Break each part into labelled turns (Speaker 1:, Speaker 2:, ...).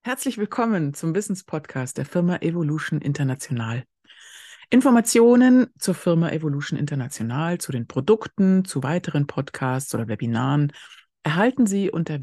Speaker 1: Herzlich willkommen zum Wissenspodcast der Firma Evolution International. Informationen zur Firma Evolution International, zu den Produkten, zu weiteren Podcasts oder Webinaren erhalten Sie unter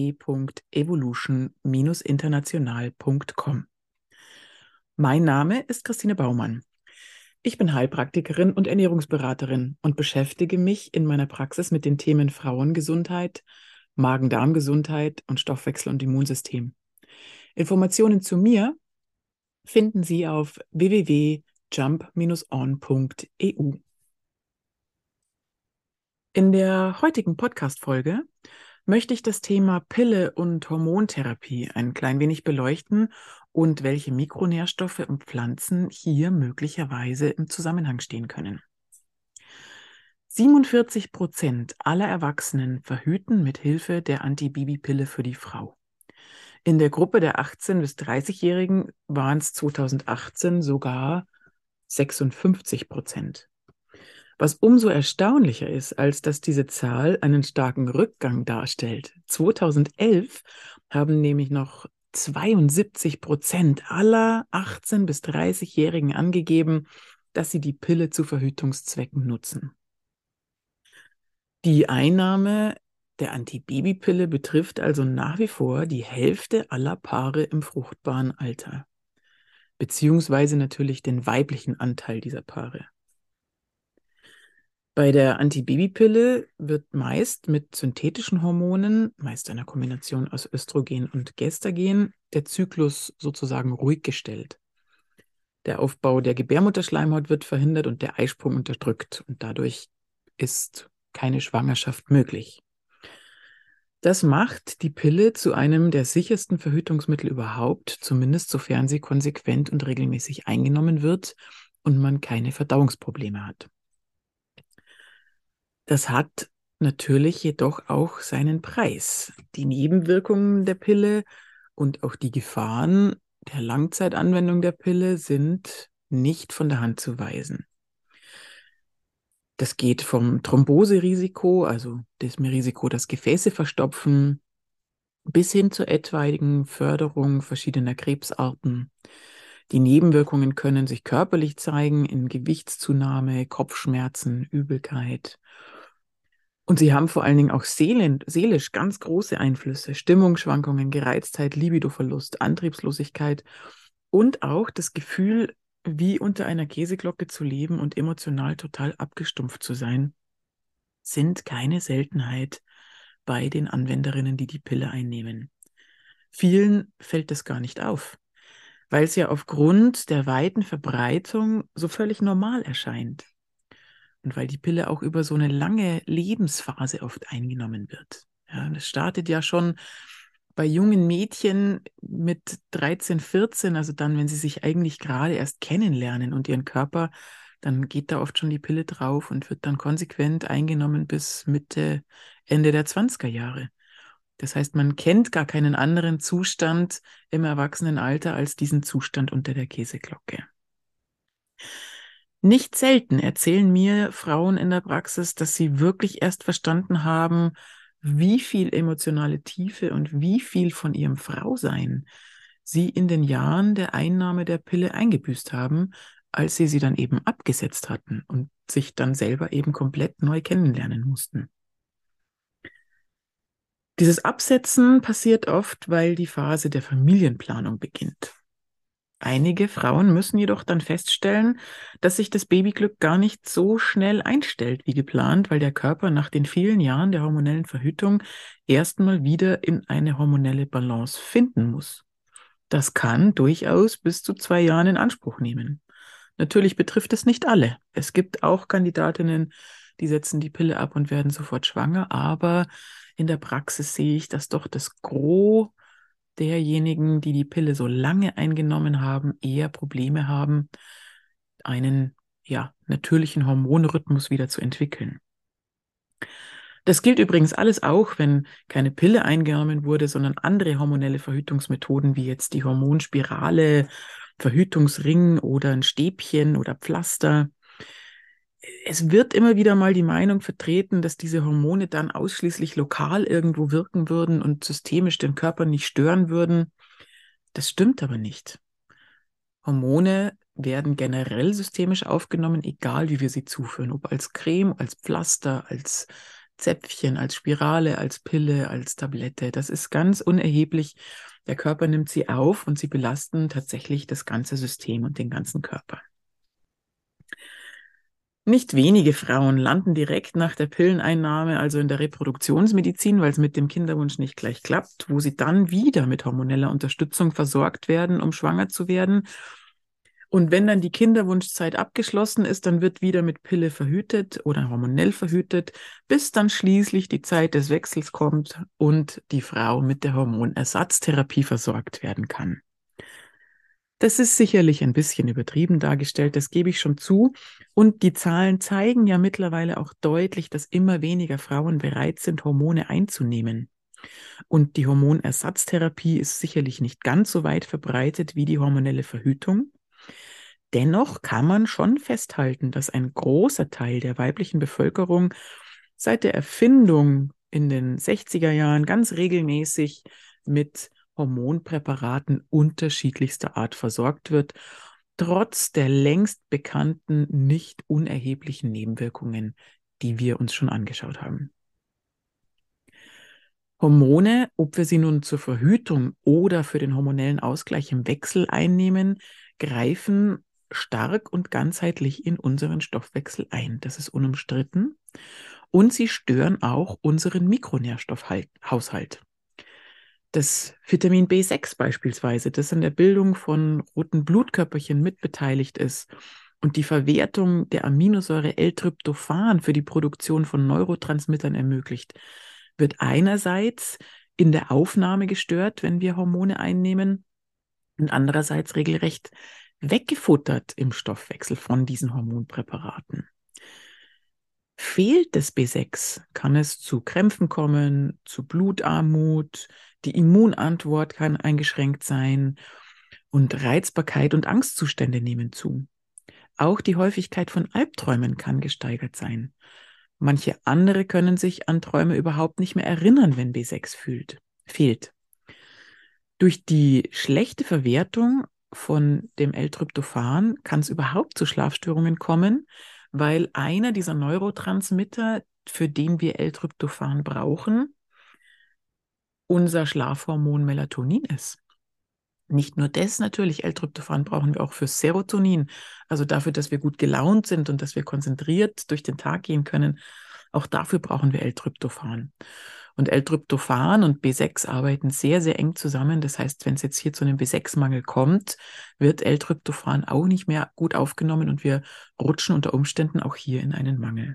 Speaker 1: www.evolution-international.com. Mein Name ist Christine Baumann. Ich bin Heilpraktikerin und Ernährungsberaterin und beschäftige mich in meiner Praxis mit den Themen Frauengesundheit, Magen-Darm-Gesundheit und Stoffwechsel- und Immunsystem. Informationen zu mir finden Sie auf www.jump-on.eu. In der heutigen Podcast-Folge möchte ich das Thema Pille und Hormontherapie ein klein wenig beleuchten und welche Mikronährstoffe und Pflanzen hier möglicherweise im Zusammenhang stehen können. 47% aller Erwachsenen verhüten mit Hilfe der Antibabypille für die Frau. In der Gruppe der 18- bis 30-Jährigen waren es 2018 sogar 56%. Was umso erstaunlicher ist, als dass diese Zahl einen starken Rückgang darstellt. 2011 haben nämlich noch 72% aller 18- bis 30-Jährigen angegeben, dass sie die Pille zu Verhütungszwecken nutzen. Die Einnahme der Antibabypille betrifft also nach wie vor die Hälfte aller Paare im fruchtbaren Alter, beziehungsweise natürlich den weiblichen Anteil dieser Paare. Bei der Antibabypille wird meist mit synthetischen Hormonen, meist einer Kombination aus Östrogen und Gestagen, der Zyklus sozusagen ruhig gestellt. Der Aufbau der Gebärmutterschleimhaut wird verhindert und der Eisprung unterdrückt und dadurch ist keine Schwangerschaft möglich. Das macht die Pille zu einem der sichersten Verhütungsmittel überhaupt, zumindest sofern sie konsequent und regelmäßig eingenommen wird und man keine Verdauungsprobleme hat. Das hat natürlich jedoch auch seinen Preis. Die Nebenwirkungen der Pille und auch die Gefahren der Langzeitanwendung der Pille sind nicht von der Hand zu weisen. Das geht vom Thromboserisiko, also dem Risiko, dass Gefäße verstopfen, bis hin zur etwaigen Förderung verschiedener Krebsarten. Die Nebenwirkungen können sich körperlich zeigen in Gewichtszunahme, Kopfschmerzen, Übelkeit. Und sie haben vor allen Dingen auch seelisch ganz große Einflüsse. Stimmungsschwankungen, Gereiztheit, Libidoverlust, Antriebslosigkeit und auch das Gefühl, wie unter einer Käseglocke zu leben und emotional total abgestumpft zu sein, sind keine Seltenheit bei den Anwenderinnen, die die Pille einnehmen. Vielen fällt das gar nicht auf, weil es ja aufgrund der weiten Verbreitung so völlig normal erscheint. Und weil die Pille auch über so eine lange Lebensphase oft eingenommen wird. Ja, das startet ja schon bei jungen Mädchen mit 13, 14, also dann, wenn sie sich eigentlich gerade erst kennenlernen und ihren Körper, dann geht da oft schon die Pille drauf und wird dann konsequent eingenommen bis Mitte, Ende der 20er Jahre. Das heißt, man kennt gar keinen anderen Zustand im Erwachsenenalter als diesen Zustand unter der Käseglocke. Nicht selten erzählen mir Frauen in der Praxis, dass sie wirklich erst verstanden haben, wie viel emotionale Tiefe und wie viel von ihrem Frausein sie in den Jahren der Einnahme der Pille eingebüßt haben, als sie dann eben abgesetzt hatten und sich dann selber eben komplett neu kennenlernen mussten. Dieses Absetzen passiert oft, weil die Phase der Familienplanung beginnt. Einige Frauen müssen jedoch dann feststellen, dass sich das Babyglück gar nicht so schnell einstellt wie geplant, weil der Körper nach den vielen Jahren der hormonellen Verhütung erstmal wieder in eine hormonelle Balance finden muss. Das kann durchaus bis zu 2 Jahren in Anspruch nehmen. Natürlich betrifft es nicht alle. Es gibt auch Kandidatinnen, die setzen die Pille ab und werden sofort schwanger, aber in der Praxis sehe ich, dass doch das Gros derjenigen, die die Pille so lange eingenommen haben, eher Probleme haben, einen natürlichen Hormonrhythmus wieder zu entwickeln. Das gilt übrigens alles auch, wenn keine Pille eingenommen wurde, sondern andere hormonelle Verhütungsmethoden wie jetzt die Hormonspirale, Verhütungsring oder ein Stäbchen oder Pflaster. Es wird immer wieder mal die Meinung vertreten, dass diese Hormone dann ausschließlich lokal irgendwo wirken würden und systemisch den Körper nicht stören würden. Das stimmt aber nicht. Hormone werden generell systemisch aufgenommen, egal wie wir sie zuführen, ob als Creme, als Pflaster, als Zäpfchen, als Spirale, als Pille, als Tablette. Das ist ganz unerheblich. Der Körper nimmt sie auf und sie belasten tatsächlich das ganze System und den ganzen Körper. Nicht wenige Frauen landen direkt nach der Pilleneinnahme, also in der Reproduktionsmedizin, weil es mit dem Kinderwunsch nicht gleich klappt, wo sie dann wieder mit hormoneller Unterstützung versorgt werden, um schwanger zu werden. Und wenn dann die Kinderwunschzeit abgeschlossen ist, dann wird wieder mit Pille verhütet oder hormonell verhütet, bis dann schließlich die Zeit des Wechsels kommt und die Frau mit der Hormonersatztherapie versorgt werden kann. Das ist sicherlich ein bisschen übertrieben dargestellt, das gebe ich schon zu. Und die Zahlen zeigen ja mittlerweile auch deutlich, dass immer weniger Frauen bereit sind, Hormone einzunehmen. Und die Hormonersatztherapie ist sicherlich nicht ganz so weit verbreitet wie die hormonelle Verhütung. Dennoch kann man schon festhalten, dass ein großer Teil der weiblichen Bevölkerung seit der Erfindung in den 60er Jahren ganz regelmäßig mit Hormonpräparaten unterschiedlichster Art versorgt wird, trotz der längst bekannten, nicht unerheblichen Nebenwirkungen, die wir uns schon angeschaut haben. Hormone, ob wir sie nun zur Verhütung oder für den hormonellen Ausgleich im Wechsel einnehmen, greifen stark und ganzheitlich in unseren Stoffwechsel ein. Das ist unumstritten. Und sie stören auch unseren Mikronährstoffhaushalt. Das Vitamin B6 beispielsweise, das an der Bildung von roten Blutkörperchen mitbeteiligt ist und die Verwertung der Aminosäure L-Tryptophan für die Produktion von Neurotransmittern ermöglicht, wird einerseits in der Aufnahme gestört, wenn wir Hormone einnehmen, und andererseits regelrecht weggefuttert im Stoffwechsel von diesen Hormonpräparaten. Fehlt das B6, kann es zu Krämpfen kommen, zu Blutarmut, die Immunantwort kann eingeschränkt sein und Reizbarkeit und Angstzustände nehmen zu. Auch die Häufigkeit von Albträumen kann gesteigert sein. Manche andere können sich an Träume überhaupt nicht mehr erinnern, wenn B6 fehlt. Durch die schlechte Verwertung von dem L-Tryptophan kann es überhaupt zu Schlafstörungen kommen, weil einer dieser Neurotransmitter, für den wir L-Tryptophan brauchen, unser Schlafhormon Melatonin ist. Nicht nur das natürlich, L-Tryptophan brauchen wir auch für Serotonin, also dafür, dass wir gut gelaunt sind und dass wir konzentriert durch den Tag gehen können. Auch dafür brauchen wir L-Tryptophan. Und L-Tryptophan und B6 arbeiten sehr, sehr eng zusammen. Das heißt, wenn es jetzt hier zu einem B6-Mangel kommt, wird L-Tryptophan auch nicht mehr gut aufgenommen und wir rutschen unter Umständen auch hier in einen Mangel.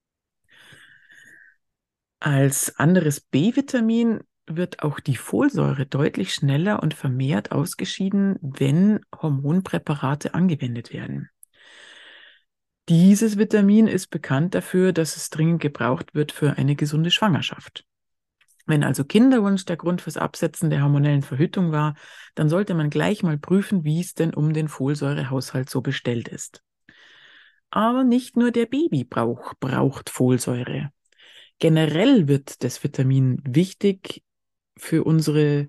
Speaker 1: Als anderes B-Vitamin wird auch die Folsäure deutlich schneller und vermehrt ausgeschieden, wenn Hormonpräparate angewendet werden. Dieses Vitamin ist bekannt dafür, dass es dringend gebraucht wird für eine gesunde Schwangerschaft. Wenn also Kinderwunsch der Grund fürs Absetzen der hormonellen Verhütung war, dann sollte man gleich mal prüfen, wie es denn um den Folsäurehaushalt so bestellt ist. Aber nicht nur der Babybrauch braucht Folsäure. Generell wird das Vitamin wichtig für unsere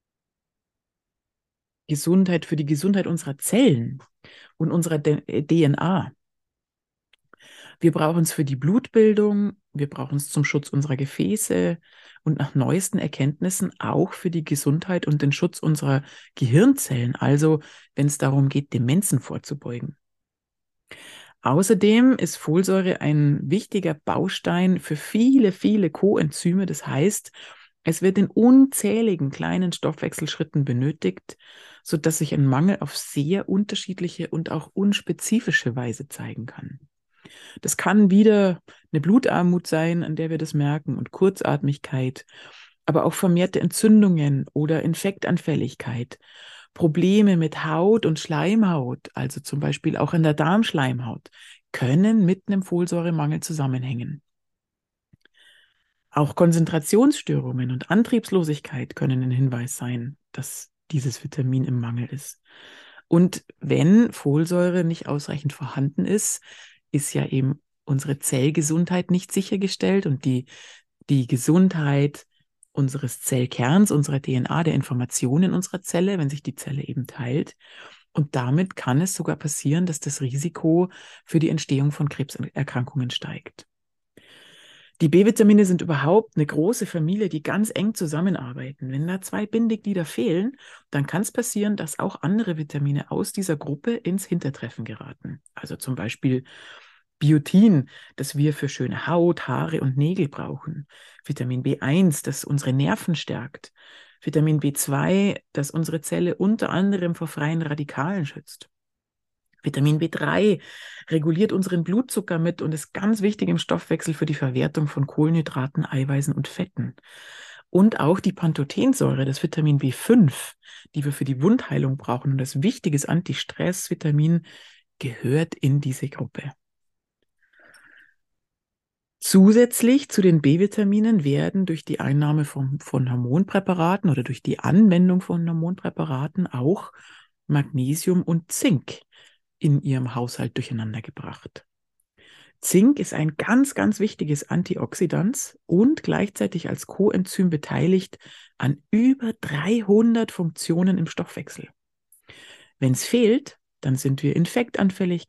Speaker 1: Gesundheit, für die Gesundheit unserer Zellen und unserer DNA. Wir brauchen es für die Blutbildung, wir brauchen es zum Schutz unserer Gefäße und nach neuesten Erkenntnissen auch für die Gesundheit und den Schutz unserer Gehirnzellen, also wenn es darum geht, Demenzen vorzubeugen. Außerdem ist Folsäure ein wichtiger Baustein für viele, viele Coenzyme. Das heißt, es wird in unzähligen kleinen Stoffwechselschritten benötigt, sodass sich ein Mangel auf sehr unterschiedliche und auch unspezifische Weise zeigen kann. Das kann wieder eine Blutarmut sein, an der wir das merken, und Kurzatmigkeit, aber auch vermehrte Entzündungen oder Infektanfälligkeit, Probleme mit Haut und Schleimhaut, also zum Beispiel auch in der Darmschleimhaut, können mit einem Folsäuremangel zusammenhängen. Auch Konzentrationsstörungen und Antriebslosigkeit können ein Hinweis sein, dass dieses Vitamin im Mangel ist. Und wenn Folsäure nicht ausreichend vorhanden ist, ist ja eben unsere Zellgesundheit nicht sichergestellt und die Gesundheit unseres Zellkerns, unserer DNA, der Informationen unserer Zelle, wenn sich die Zelle eben teilt. Und damit kann es sogar passieren, dass das Risiko für die Entstehung von Krebserkrankungen steigt. Die B-Vitamine sind überhaupt eine große Familie, die ganz eng zusammenarbeiten. Wenn da 2 Bindeglieder fehlen, dann kann es passieren, dass auch andere Vitamine aus dieser Gruppe ins Hintertreffen geraten. Also zum Beispiel Biotin, das wir für schöne Haut, Haare und Nägel brauchen. Vitamin B1, das unsere Nerven stärkt. Vitamin B2, das unsere Zelle unter anderem vor freien Radikalen schützt. Vitamin B3 reguliert unseren Blutzucker mit und ist ganz wichtig im Stoffwechsel für die Verwertung von Kohlenhydraten, Eiweißen und Fetten. Und auch die Pantothensäure, das Vitamin B5, die wir für die Wundheilung brauchen und das wichtiges Anti-Stress-Vitamin, gehört in diese Gruppe. Zusätzlich zu den B-Vitaminen werden durch die Einnahme von Hormonpräparaten oder durch die Anwendung von Hormonpräparaten auch Magnesium und Zink in ihrem Haushalt durcheinander gebracht. Zink ist ein ganz, ganz wichtiges Antioxidant und gleichzeitig als Coenzym beteiligt an über 300 Funktionen im Stoffwechsel. Wenn es fehlt, dann sind wir infektanfällig,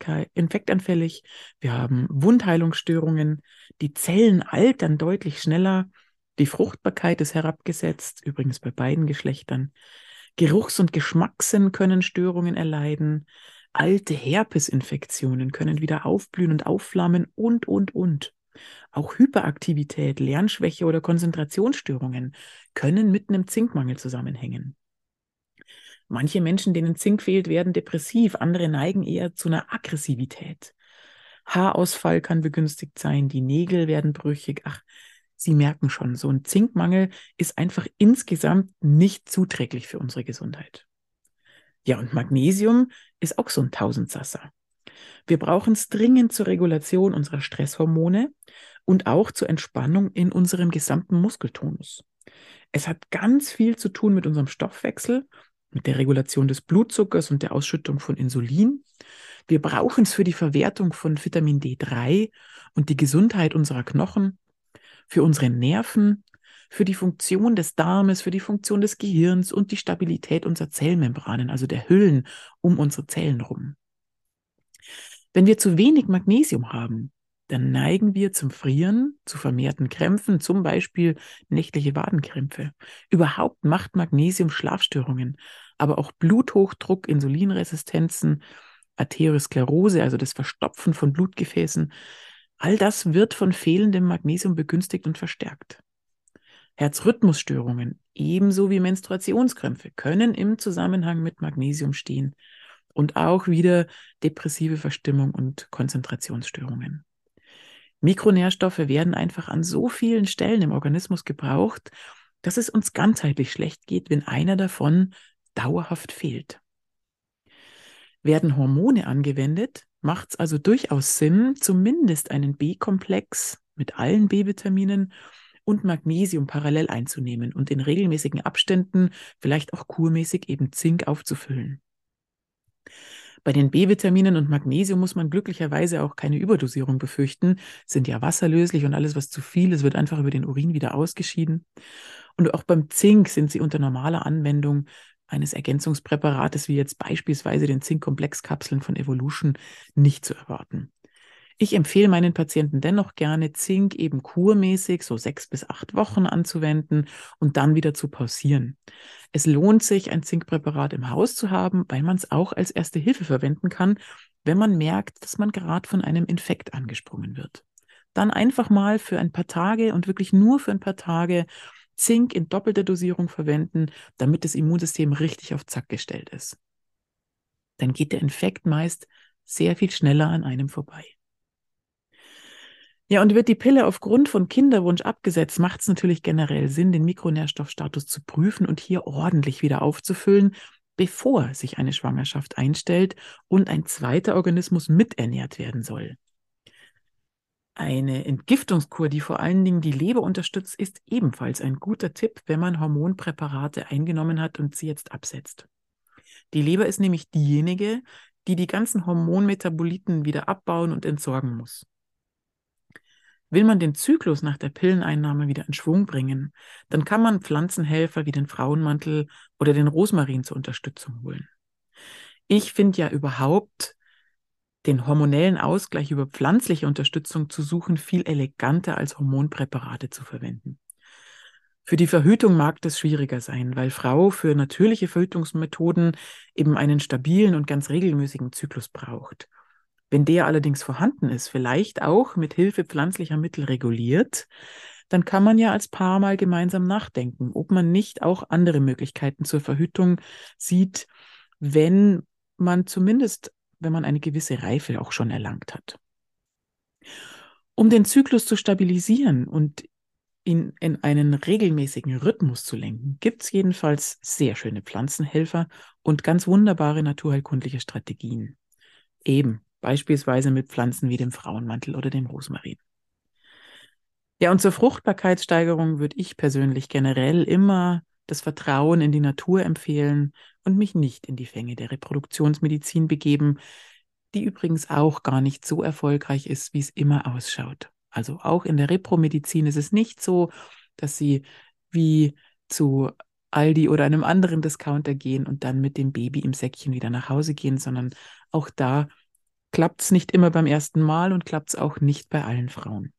Speaker 1: wir haben Wundheilungsstörungen, die Zellen altern deutlich schneller, die Fruchtbarkeit ist herabgesetzt, übrigens bei beiden Geschlechtern. Geruchs- und Geschmackssinn können Störungen erleiden. Alte Herpesinfektionen können wieder aufblühen und aufflammen und. Auch Hyperaktivität, Lernschwäche oder Konzentrationsstörungen können mit einem Zinkmangel zusammenhängen. Manche Menschen, denen Zink fehlt, werden depressiv, andere neigen eher zu einer Aggressivität. Haarausfall kann begünstigt sein, die Nägel werden brüchig. Ach, Sie merken schon, so ein Zinkmangel ist einfach insgesamt nicht zuträglich für unsere Gesundheit. Ja, und Magnesium ist auch so ein Tausendsasser. Wir brauchen es dringend zur Regulation unserer Stresshormone und auch zur Entspannung in unserem gesamten Muskeltonus. Es hat ganz viel zu tun mit unserem Stoffwechsel, mit der Regulation des Blutzuckers und der Ausschüttung von Insulin. Wir brauchen es für die Verwertung von Vitamin D3 und die Gesundheit unserer Knochen, für unsere Nerven, für die Funktion des Darmes, für die Funktion des Gehirns und die Stabilität unserer Zellmembranen, also der Hüllen um unsere Zellen rum. Wenn wir zu wenig Magnesium haben, dann neigen wir zum Frieren, zu vermehrten Krämpfen, zum Beispiel nächtliche Wadenkrämpfe. Überhaupt macht Magnesium Schlafstörungen, aber auch Bluthochdruck, Insulinresistenzen, Arteriosklerose, also das Verstopfen von Blutgefäßen. All das wird von fehlendem Magnesium begünstigt und verstärkt. Herzrhythmusstörungen, ebenso wie Menstruationskrämpfe, können im Zusammenhang mit Magnesium stehen. Und auch wieder depressive Verstimmung und Konzentrationsstörungen. Mikronährstoffe werden einfach an so vielen Stellen im Organismus gebraucht, dass es uns ganzheitlich schlecht geht, wenn einer davon dauerhaft fehlt. Werden Hormone angewendet, macht es also durchaus Sinn, zumindest einen B-Komplex mit allen B-Vitaminen und Magnesium parallel einzunehmen und in regelmäßigen Abständen, vielleicht auch kurmäßig, eben Zink aufzufüllen. Bei den B-Vitaminen und Magnesium muss man glücklicherweise auch keine Überdosierung befürchten, sind ja wasserlöslich und alles, was zu viel ist, wird einfach über den Urin wieder ausgeschieden. Und auch beim Zink sind sie unter normaler Anwendung eines Ergänzungspräparates, wie jetzt beispielsweise den Zinkkomplexkapseln von Evolution, nicht zu erwarten. Ich empfehle meinen Patienten dennoch gerne, Zink eben kurmäßig, so 6 bis 8 Wochen anzuwenden und dann wieder zu pausieren. Es lohnt sich, ein Zinkpräparat im Haus zu haben, weil man es auch als erste Hilfe verwenden kann, wenn man merkt, dass man gerade von einem Infekt angesprungen wird. Dann einfach mal für ein paar Tage und wirklich nur für ein paar Tage Zink in doppelter Dosierung verwenden, damit das Immunsystem richtig auf Zack gestellt ist. Dann geht der Infekt meist sehr viel schneller an einem vorbei. Ja, und wird die Pille aufgrund von Kinderwunsch abgesetzt, macht es natürlich generell Sinn, den Mikronährstoffstatus zu prüfen und hier ordentlich wieder aufzufüllen, bevor sich eine Schwangerschaft einstellt und ein zweiter Organismus miternährt werden soll. Eine Entgiftungskur, die vor allen Dingen die Leber unterstützt, ist ebenfalls ein guter Tipp, wenn man Hormonpräparate eingenommen hat und sie jetzt absetzt. Die Leber ist nämlich diejenige, die die ganzen Hormonmetaboliten wieder abbauen und entsorgen muss. Will man den Zyklus nach der Pilleneinnahme wieder in Schwung bringen, dann kann man Pflanzenhelfer wie den Frauenmantel oder den Rosmarin zur Unterstützung holen. Ich finde ja überhaupt, den hormonellen Ausgleich über pflanzliche Unterstützung zu suchen, viel eleganter als Hormonpräparate zu verwenden. Für die Verhütung mag das schwieriger sein, weil Frau für natürliche Verhütungsmethoden eben einen stabilen und ganz regelmäßigen Zyklus braucht. Wenn der allerdings vorhanden ist, vielleicht auch mit Hilfe pflanzlicher Mittel reguliert, dann kann man ja als Paar mal gemeinsam nachdenken, ob man nicht auch andere Möglichkeiten zur Verhütung sieht, wenn wenn man eine gewisse Reife auch schon erlangt hat. Um den Zyklus zu stabilisieren und ihn in einen regelmäßigen Rhythmus zu lenken, gibt es jedenfalls sehr schöne Pflanzenhelfer und ganz wunderbare naturheilkundliche Strategien. Eben, beispielsweise mit Pflanzen wie dem Frauenmantel oder dem Rosmarin. Ja, und zur Fruchtbarkeitssteigerung würde ich persönlich generell immer das Vertrauen in die Natur empfehlen und mich nicht in die Fänge der Reproduktionsmedizin begeben, die übrigens auch gar nicht so erfolgreich ist, wie es immer ausschaut. Also auch in der Repromedizin ist es nicht so, dass sie wie zu Aldi oder einem anderen Discounter gehen und dann mit dem Baby im Säckchen wieder nach Hause gehen, sondern auch da klappt es nicht immer beim ersten Mal und klappt es auch nicht bei allen Frauen.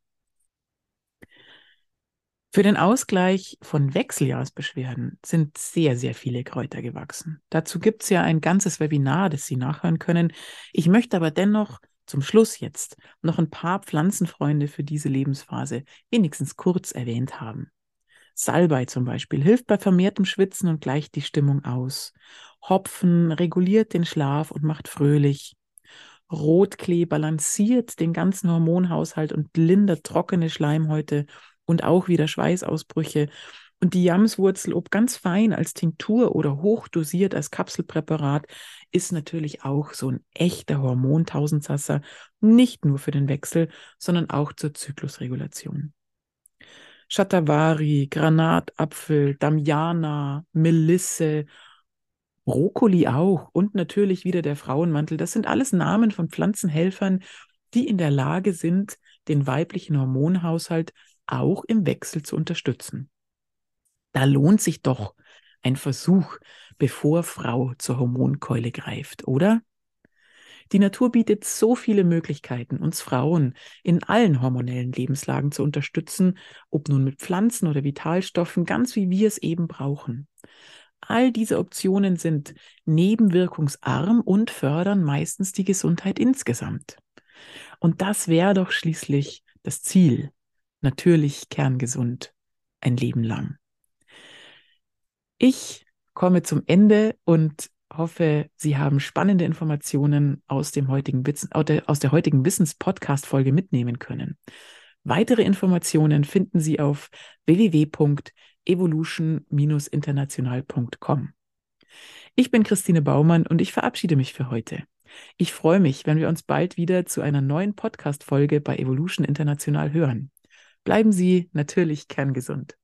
Speaker 1: Für den Ausgleich von Wechseljahrsbeschwerden sind sehr, sehr viele Kräuter gewachsen. Dazu gibt es ja ein ganzes Webinar, das Sie nachhören können. Ich möchte aber dennoch zum Schluss jetzt noch ein paar Pflanzenfreunde für diese Lebensphase wenigstens kurz erwähnt haben. Salbei zum Beispiel hilft bei vermehrtem Schwitzen und gleicht die Stimmung aus. Hopfen reguliert den Schlaf und macht fröhlich. Rotklee balanciert den ganzen Hormonhaushalt und lindert trockene Schleimhäute und auch wieder Schweißausbrüche. Und die Jamswurzel, ob ganz fein als Tinktur oder hochdosiert als Kapselpräparat, ist natürlich auch so ein echter Hormontausendsasser, nicht nur für den Wechsel, sondern auch zur Zyklusregulation. Shatavari, Granatapfel, Damiana, Melisse, Brokkoli auch und natürlich wieder der Frauenmantel. Das sind alles Namen von Pflanzenhelfern, die in der Lage sind, den weiblichen Hormonhaushalt auch im Wechsel zu unterstützen. Da lohnt sich doch ein Versuch, bevor Frau zur Hormonkeule greift, oder? Die Natur bietet so viele Möglichkeiten, uns Frauen in allen hormonellen Lebenslagen zu unterstützen, ob nun mit Pflanzen oder Vitalstoffen, ganz wie wir es eben brauchen. All diese Optionen sind nebenwirkungsarm und fördern meistens die Gesundheit insgesamt. Und das wäre doch schließlich das Ziel. Natürlich kerngesund, ein Leben lang. Ich komme zum Ende und hoffe, Sie haben spannende Informationen aus der heutigen Wissens-Podcast-Folge mitnehmen können. Weitere Informationen finden Sie auf www.evolution-international.com. Ich bin Christine Baumann und ich verabschiede mich für heute. Ich freue mich, wenn wir uns bald wieder zu einer neuen Podcast-Folge bei Evolution International hören. Bleiben Sie natürlich kerngesund.